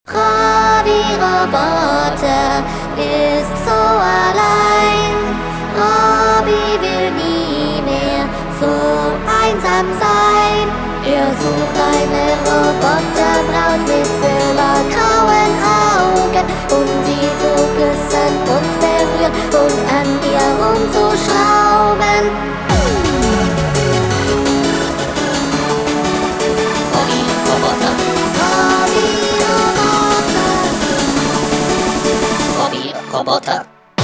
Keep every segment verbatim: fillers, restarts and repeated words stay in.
Robbie-Roboter ist so allein. Robbie will nie mehr so einsam sein. Er sucht eine Roboterbraut mit silbergrauen Augen, um sie zu küssen und berühren und an ihr rumzuschrauben. Robbie-Roboter, Robbie-Roboter, Robbie-Roboter.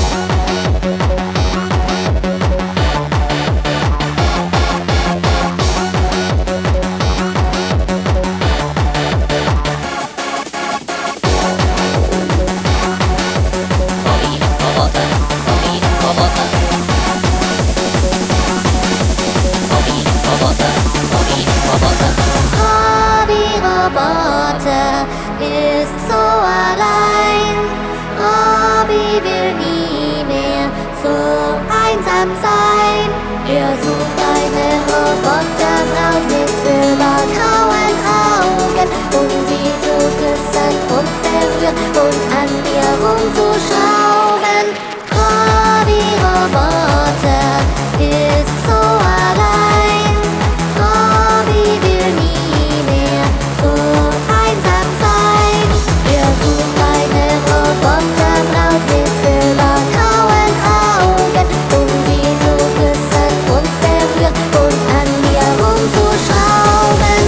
Robbie-Roboter ist so allein. Robbie will nie mehr so einsam sein. Er sucht eine Roboterbraut mit silbergrauen Augen, um sie zu küssen und berühren und an ihr rumzuschrauben. Robbie-Roboter ist so allein. Robbie will nie mehr so einsam sein. Er sucht eine Roboterbraut mit silbergrauen Augen, um sie zu küssen und berühren und an ihr rumzuschrauben.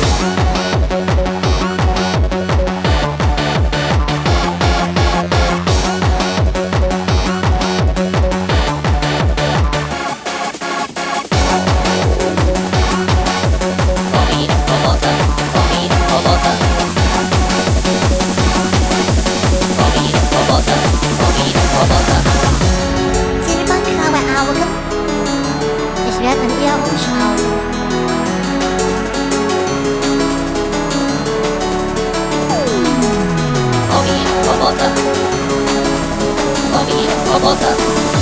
Robbie-Roboter, Robbie-Roboter, Robbie-Roboter, Robbie-Roboter. Silbergraue Augen, ich werde an ihr umschauen. Robbie-Roboter, Robbie-Roboter.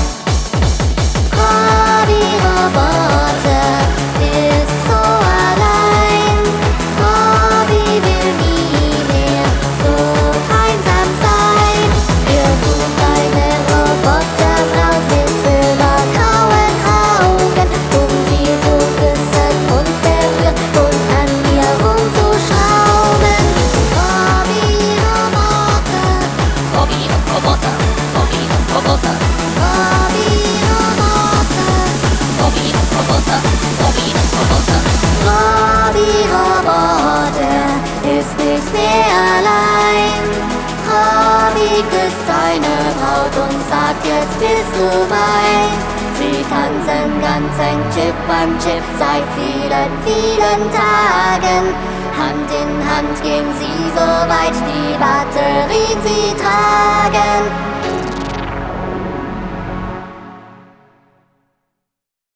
Robbie-Roboter ist so allein. Robbie will nie mehr so einsam sein. Er sucht eine Roboterbraut mit silbergrauen Augen, um sie zu küssen und berühren und an ihr rumzuschrauben. Robbie-Roboter, Robbie-Roboter, Robbie-Roboter, Robbie-Roboter, Robbie-Roboter, Robbie-Roboter ist nicht mehr allein. Robbie küsst seine Braut und sagt, jetzt bist du mein. Sie tanzen ganz eng Chip an Chip seit vielen, vielen Tagen. Hand in Hand gehen sie so weit, die Batterien sie tragen.